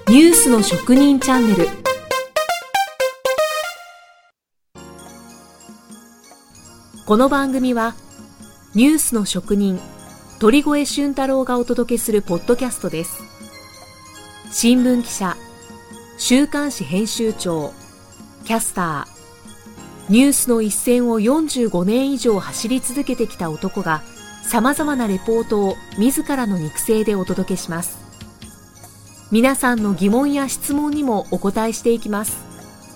ニュースの職人チャンネル。この番組はニュースの職人鳥越俊太郎がお届けするポッドキャストです。新聞記者、週刊誌編集長、キャスター、ニュースの一線を45年以上走り続けてきた男がさまざまなレポートを自らの肉声でお届けします。皆さんの疑問や質問にもお答えしていきます。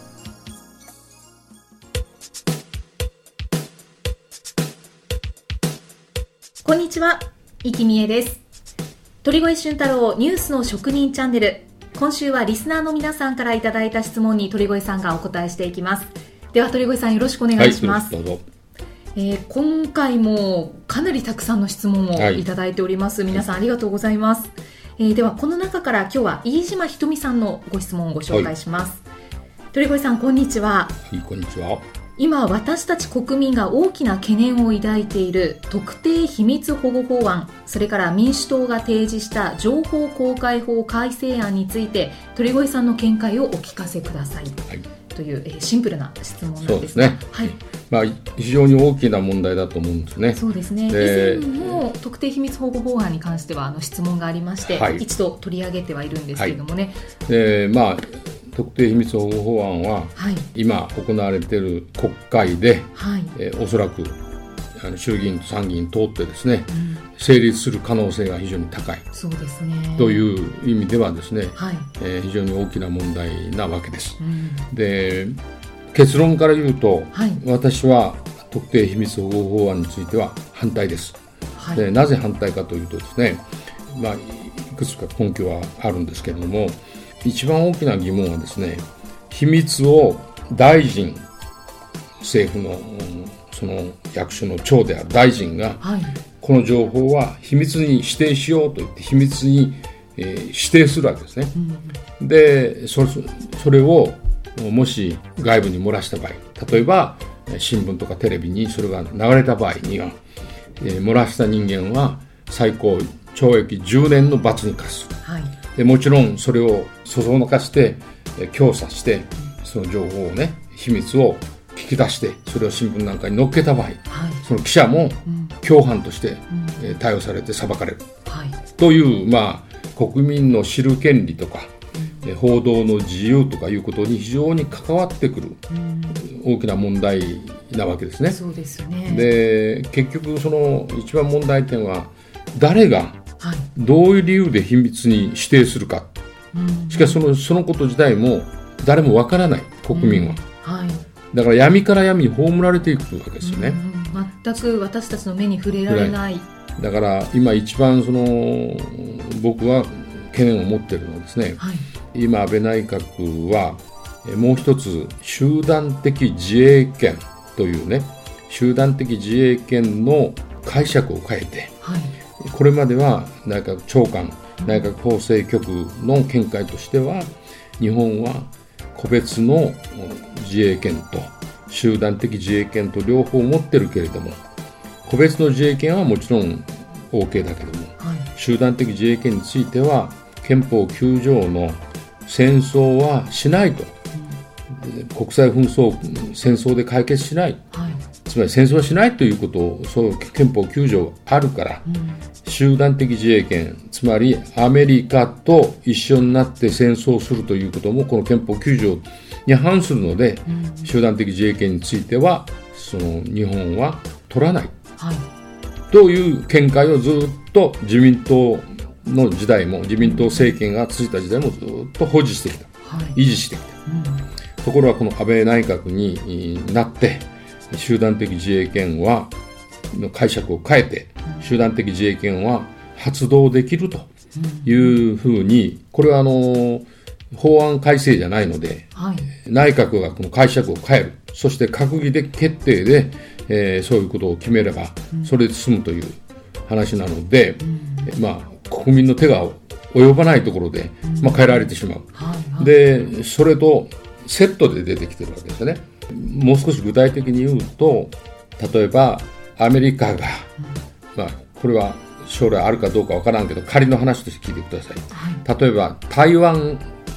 こんにちは、生きみえです。鳥越俊太郎ニュースの職人チャンネル。今週はリスナーの皆さんからいただいた質問に鳥越さんがお答えしていきます。では鳥越さん、よろしくお願いします。 はい、どうぞ。 今回もかなりたくさんの質問をいただいております。皆さんありがとうございます。ではこの中から今日は飯島ひとみさんのご質問をご紹介します。鳥越さん、こんにちは。 はい、こんにちは。 今私たち国民が大きな懸念を抱いている特定秘密保護法案、それから民主党が提示した情報公開法改正案について鳥越さんの見解をお聞かせください、はい、という、シンプルな質問なんですが。そうですね、 はい。非常に大きな問題だと思うんですね。 そうですね。以前も特定秘密保護法案に関しては質問がありまして、はい、一度取り上げてはいるんですけれどもね、 特定秘密保護法案は、今行われている国会で、おそらく衆議院と参議院通ってですね、成立する可能性が非常に高い。 そうですね。 という意味ではですね、非常に大きな問題なわけです。で、結論から言うと、私は特定秘密保護法案については反対です。で、なぜ反対かというとですね、いくつか根拠はあるんですけれども、一番大きな疑問はですね、秘密を大臣、政府のその役所の長である大臣が、この情報は秘密に指定しようと言って秘密に、指定するわけですね。で、それをもし外部に漏らした場合、例えば新聞とかテレビにそれが流れた場合には、漏らした人間は最高懲役10年の罰に科す。でもちろんそれをそそのかして調査してその情報をね、秘密を聞き出してそれを新聞なんかに載っけた場合、その記者も共犯として逮捕されて裁かれる、という、国民の知る権利とか、報道の自由とかいうことに非常に関わってくる大きな問題なわけですね。 そうですよね。 で、結局その一番問題点は誰がどういう理由で秘密に指定するか。しかしそのこと自体も誰もわからない、国民は。だから闇から闇に葬られていくわけですよね。 全く私たちの目に触れられない。 だから今一番僕は懸念を持っているのはですね、今安倍内閣はもう一つ集団的自衛権というね、集団的自衛権の解釈を変えて、これまでは内閣長官、内閣法制局の見解としては、日本は個別の自衛権と集団的自衛権と両方持ってるけれども、個別の自衛権はもちろん OK だけども、集団的自衛権については憲法9条の戦争はしないと、国際紛争、戦争で解決しない、つまり戦争はしないということを、そう憲法9条あるから、集団的自衛権、つまりアメリカと一緒になって戦争するということもこの憲法9条に反するので、集団的自衛権については日本は取らない、という見解をずっと自民党の時代も、自民党政権が続いた時代もずっと保持してきた、維持してきた。ところがこの安倍内閣になって集団的自衛権はの解釈を変えて、集団的自衛権は発動できるというふうに、これは法案改正じゃないので、内閣がこの解釈を変える、そして閣議で決定で、そういうことを決めればそれで済むという話なので、国民の手が及ばないところで、変えられてしまう、でそれとセットで出てきてるわけですよね。もう少し具体的に言うと、例えばアメリカが、これは将来あるかどうかわからんけど仮の話として聞いてください、例えば台湾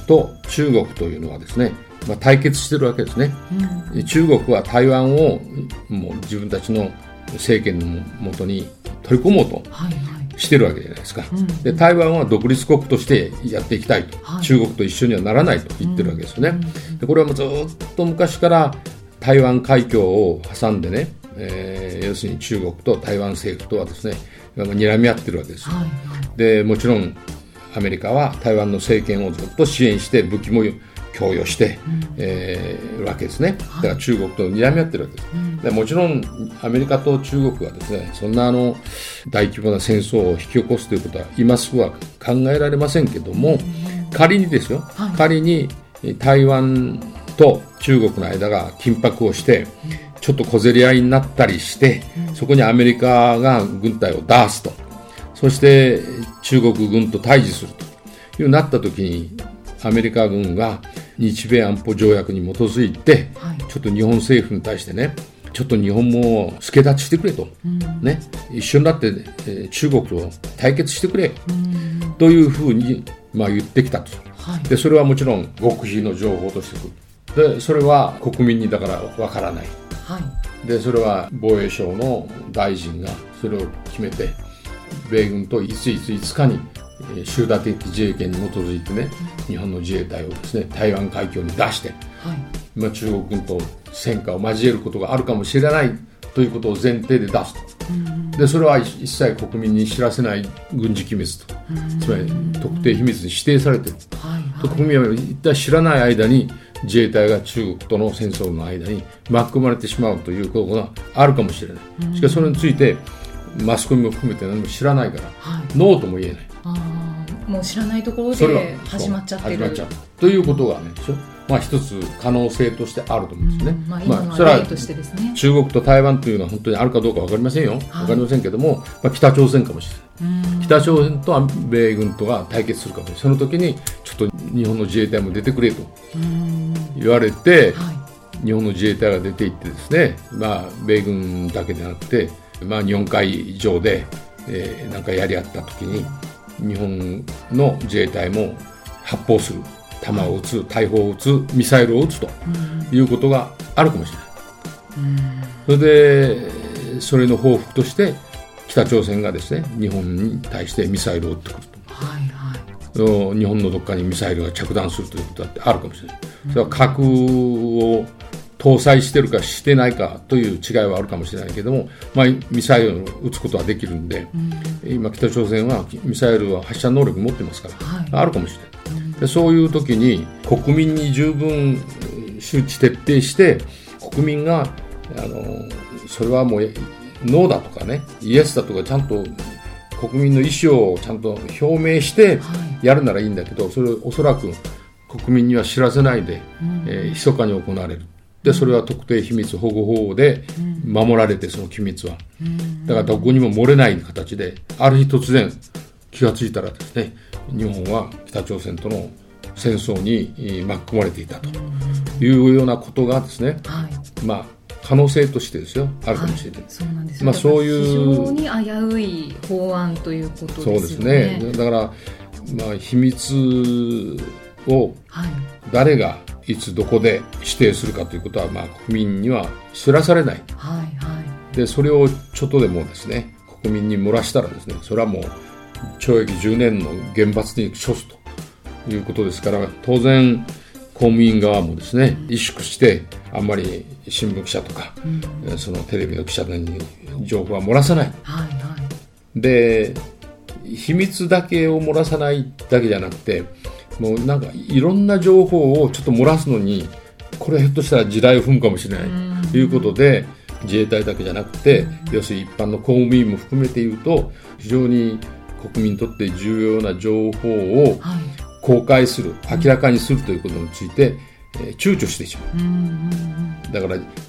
と中国というのはですね、対決してるわけですね、中国は台湾をもう自分たちの政権のもとに取り込もうとしてるわけじゃないですか、で台湾は独立国としてやっていきたいと、中国と一緒にはならないと言ってるわけですよね、でこれはもうずっと昔から台湾海峡を挟んでね、要するに中国と台湾政府とはですね睨み合ってるわけですよ、でもちろんアメリカは台湾の政権をずっと支援して武器も供与して、るわけですね。だから中国と睨み合ってるわけです、でもちろんアメリカと中国はですねそんな大規模な戦争を引き起こすということは今すぐは考えられませんけども、仮にですよ、仮に台湾と中国の間が緊迫をしてちょっと小競り合いになったりして、そこにアメリカが軍隊を出すと、そして中国軍と対峙するというなった時にアメリカ軍が日米安保条約に基づいて、ちょっと日本政府に対してね、ちょっと日本も助太刀してくれと、ね、一緒になって、中国と対決してくれ、というふうに、言ってきたと、でそれはもちろん極秘の情報としてくる。でそれは国民にだからわからない、でそれは防衛省の大臣がそれを決めて米軍といついつかに集団的自衛権に基づいてね、日本の自衛隊をですね台湾海峡に出して、中国軍と戦火を交えることがあるかもしれないということを前提で出すと、でそれは一切国民に知らせない軍事機密と、つまり特定秘密に指定されている、国民は一体知らない間に自衛隊が中国との戦争の間に巻き込まれてしまうということがあるかもしれない。しかしそれについてマスコミも含めて何も知らないから、ノーとも言えない。 もう知らないところで始まっちゃってるということがね、一つ可能性としてあると思うんですね。 今のは例としてですね、 中国と台湾というのは本当にあるかどうか分かりませんよ、分かりませんけども、北朝鮮かもしれない、北朝鮮と米軍とが対決するかもしれない。その時にちょっと日本の自衛隊も出てくれと言われて、日本の自衛隊が出ていってですね、米軍だけでなくて、日本海上で、なんかやり合った時に日本の自衛隊も発砲する、弾を撃つ、大砲を撃つ、ミサイルを撃つということがあるかもしれない、それでそれの報復として北朝鮮がですね日本に対してミサイルを撃ってくると、日本のどっかにミサイルが着弾するということだってあるかもしれない。それは核を搭載してるかしてないかという違いはあるかもしれないけども、ミサイルを撃つことはできるんで、今北朝鮮はミサイルは発射能力持ってますから、あるかもしれない。でそういう時に国民に十分周知徹底して、国民がそれはもうノーだとかね、イエスだとかちゃんと国民の意思をちゃんと表明してやるならいいんだけど、それをおそらく国民には知らせないで、密かに行われる。でそれは特定秘密保護法で守られて、その機密はだからどこにも漏れない形で、ある日突然気がついたらですね、日本は北朝鮮との戦争に巻き込まれていたというようなことがですね、可能性としてですよ、あるかもしれない。 そうなんですよ。そういう非常に危うい法案ということですよね。 そうですね。だから秘密を誰がいつどこで指定するかということは、国民には知らされない、でそれをちょっとでもですね国民に漏らしたらですね、それはもう懲役10年の厳罰に処すということですから、当然公務員側もですね萎縮してあんまり新聞記者とか、そのテレビの記者に情報は漏らさない、で秘密だけを漏らさないだけじゃなくて、もうなんかいろんな情報をちょっと漏らすのに、これひょっとしたら地雷を踏むかもしれないということで、自衛隊だけじゃなくて、要するに一般の公務員も含めて言うと、非常に国民にとって重要な情報を公開する、明らかにするということについて、躊躇してしまう。だから、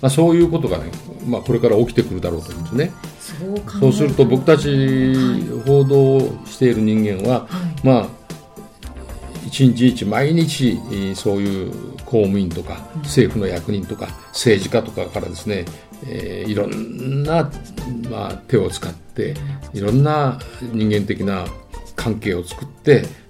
そういうことがね、これから起きてくるだろうと思うんですね。そうすると僕たち報道している人間は、一日一毎日そういう公務員とか政府の役人とか政治家とかからですね、いろんな、手を使っていろんな人間的な関係を作って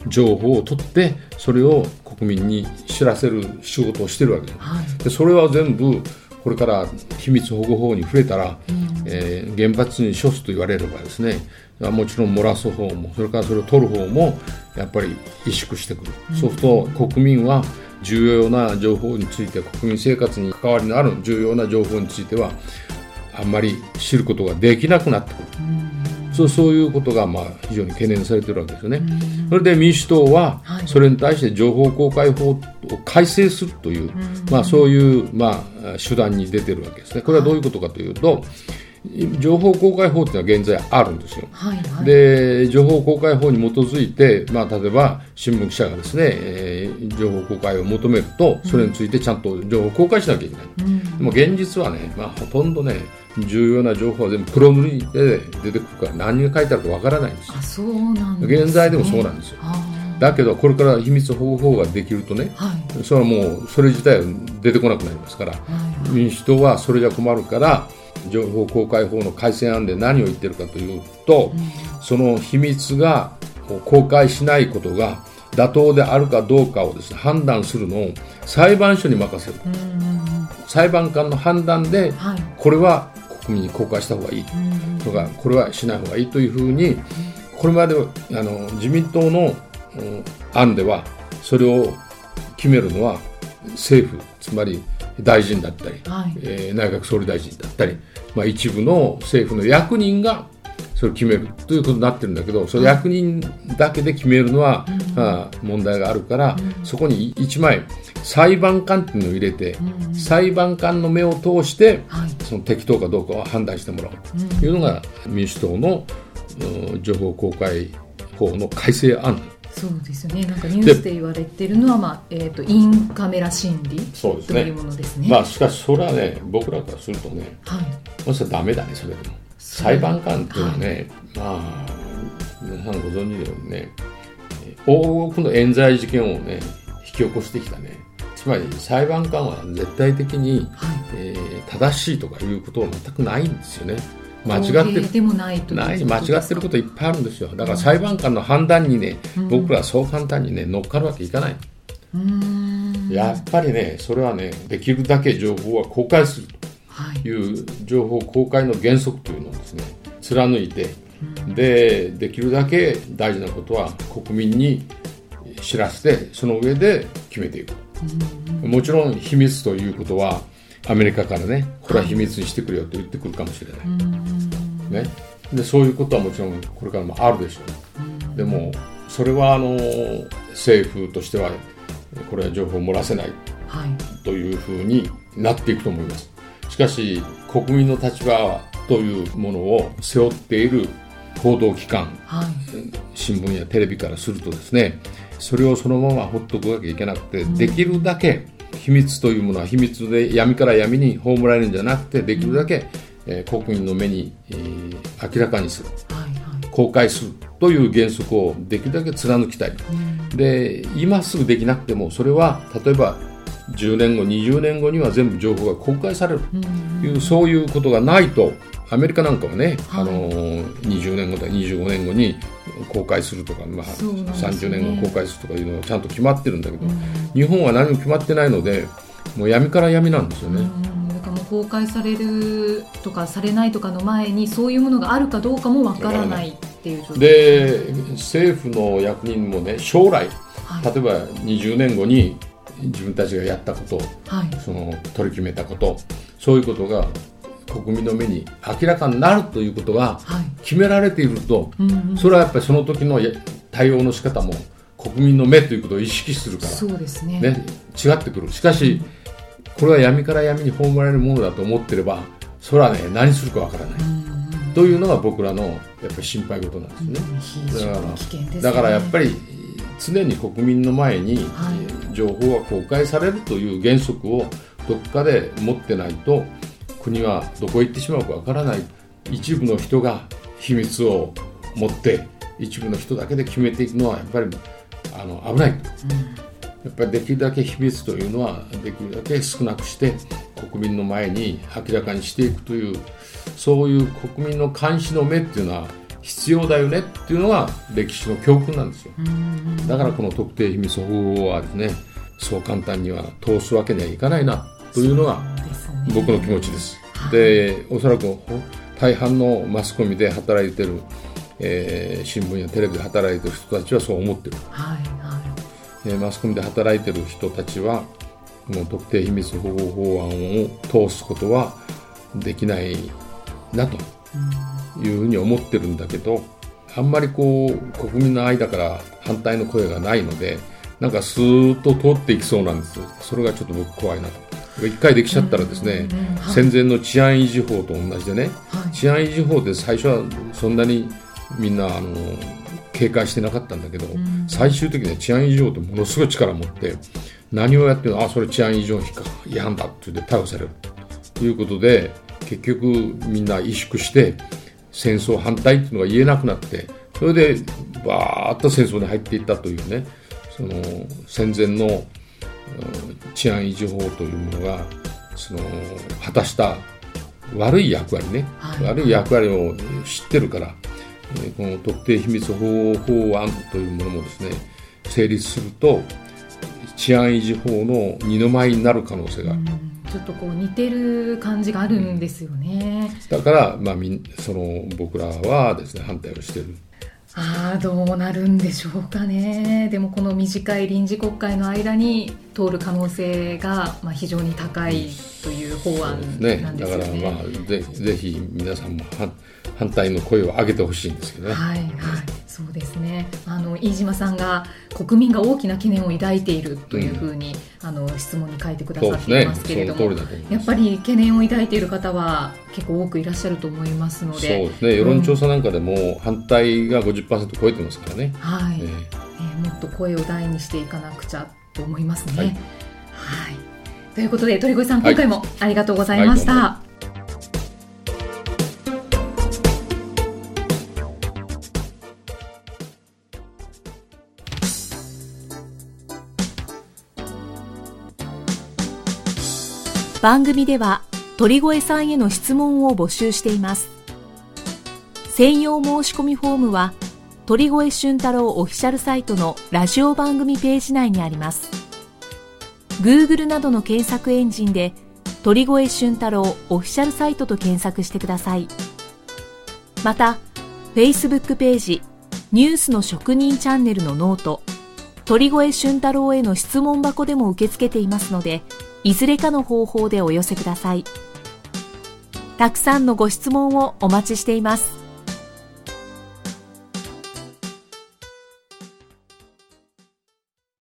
情報を取ってそれを国民に知らせる仕事をしてるわけです、 はい、 でそれは全部これから秘密保護法に触れたら、原発に処すと言われればですね、もちろん漏らす方もそれからそれを取る方もやっぱり萎縮してくる、そうすると国民は重要な情報について、国民生活に関わりのある重要な情報についてはあんまり知ることができなくなってくる、そういうことが非常に懸念されているわけですよね。それで民主党はそれに対して情報公開法を改正するという、そういう手段に出ているわけですね。これはどういうことかというと、情報公開法というのは現在あるんですよ、で情報公開法に基づいて、例えば新聞記者がですね、情報公開を求めるとそれについてちゃんと情報公開しなきゃいけない、でも現実はね、ほとんどね重要な情報は全部黒塗りで出てくるから何が書いてあるかわからないんですよ。 そうなんですね。 現在でもそうなんですよ。だけどこれから秘密保護法ができるとね、それはもうそれ自体は出てこなくなりますから、民主党はそれじゃ困るから情報公開法の改正案で何を言ってるかというと、その秘密が公開しないことが妥当であるかどうかをですね、判断するのを裁判所に任せる、裁判官の判断で、これは国民に公開した方がいいとか、これはしない方がいいというふうに、これまで自民党の案ではそれを決めるのは政府、つまり大臣だったり、内閣総理大臣だったり、一部の政府の役人がそれを決めるということになってるんだけど、その役人だけで決めるのは、問題があるから、そこに1枚裁判官っていうのを入れて、裁判官の目を通して、その適当かどうかを判断してもらうというのが民主党の情報公開法の改正案。 そうですよね。なんかニュースで言われているのは、インカメラ審理というものですね。 しかしそれはね、僕らからするとね、それはダメだね。それでも裁判官っていうのはね、皆さんご存知のようにね、多くの冤罪事件をね引き起こしてきたね。つまり裁判官は絶対的に、正しいとかいうことは全くないんですよね。間違ってることいっぱいあるんですよ。だから裁判官の判断にね、僕らはそう簡単にね乗っかるわけいかない。やっぱりね、それはね、できるだけ情報は公開するという情報公開の原則というのをですね貫いて、できるだけ大事なことは国民に知らせて、その上で決めていく。もちろん秘密ということはアメリカからね、これは秘密にしてくれよと言ってくるかもしれない、でそういうことはもちろんこれからもあるでしょう。でもそれは政府としてはこれは情報を漏らせないというふうになっていくと思います。しかし国民の立場というものを背負っている報道機関、新聞やテレビからするとですね、それをそのまま放っておくわけいけなくて、できるだけ秘密というものは秘密で闇から闇に葬られるんじゃなくて、できるだけ、国民の目に、明らかにする、公開するという原則をできるだけ貫きたい、で今すぐできなくても、それは例えば10年後20年後には全部情報が公開されるという、そういうことがないと、アメリカなんかはね、20年後だ25年後に公開するとか、30年後公開するとかいうのがちゃんと決まってるんだけど、日本は何も決まってないので、もう闇から闇なんですよね。 だからもう公開されるとかされないとかの前に、そういうものがあるかどうかもわからないっていう状況で、政府の役人もね、将来、例えば20年後に自分たちがやったこと、その取り決めたこと、そういうことが国民の目に明らかになるということが決められていると、それはやっぱりその時の対応の仕方も国民の目ということを意識するから、 そうですね、 違ってくる。しかしこれは闇から闇に葬られるものだと思ってれば、それはね、何するかわからない、というのが僕らのやっぱり心配事なんですね。だからやっぱり常に国民の前に情報が公開されるという原則をどっかで持ってないと、国はどこへ行ってしまうかわからない。一部の人が秘密を持って一部の人だけで決めていくのはやっぱり危ない、やっぱりできるだけ秘密というのはできるだけ少なくして国民の前に明らかにしていくという、そういう国民の監視の目っていうのは必要だよねっていうのが歴史の教訓なんですよ。だからこの特定秘密保護法はですね、そう簡単には通すわけにはいかないなというのが僕の気持ちです。で、おそらく大半のマスコミで働いてる、新聞やテレビで働いてる人たちはそう思ってる、マスコミで働いてる人たちはもう特定秘密保護法案を通すことはできないなというふうに思ってるんだけど、あんまりこう国民の間から反対の声がないので、なんかスーッと通っていきそうなんです。それがちょっと僕怖いなと。一回できちゃったらですね、戦前の治安維持法と同じでね、治安維持法で最初はそんなにみんな警戒してなかったんだけど、最終的には治安維持法ってものすごい力を持って何をやってもそれ治安維持法違反だって言って逮捕されるということで、結局みんな萎縮して戦争反対っていうのが言えなくなって、それでバーッと戦争に入っていったというね、その戦前の治安維持法というものが果たした悪い役割ね、悪い役割を知ってるから、この特定秘密保護法案というものもですね、成立すると治安維持法の二の舞になる可能性がある。 ちょっとこう似てる感じがあるんですよね。 だから、僕らはですね、反対をしている。 どうなるんでしょうかね。でもこの短い臨時国会の間に通る可能性が非常に高いという法案なんですよね。 だからぜひ皆さんも反対の声を上げてほしいんですけどね。 そうですね。飯島さんが国民が大きな懸念を抱いているというふうに、質問に書いてくださっていますけれども、やっぱり懸念を抱いている方は結構多くいらっしゃると思いますので。そうですね。世論調査なんかでも反対が 50% 超えてますからね。 もっと声を大にしていかなくちゃと思いますね。ということで鳥越さん、今回もありがとうございました。 番組では鳥越さんへの質問を募集しています。専用申し込みフォームは鳥越俊太郎オフィシャルサイトのラジオ番組ページ内にあります。Google などの検索エンジンで鳥越俊太郎オフィシャルサイトと検索してください。また Facebook ページニュースの職人チャンネルのノート鳥越俊太郎への質問箱でも受け付けていますので、いずれかの方法でお寄せください。たくさんのご質問をお待ちしています。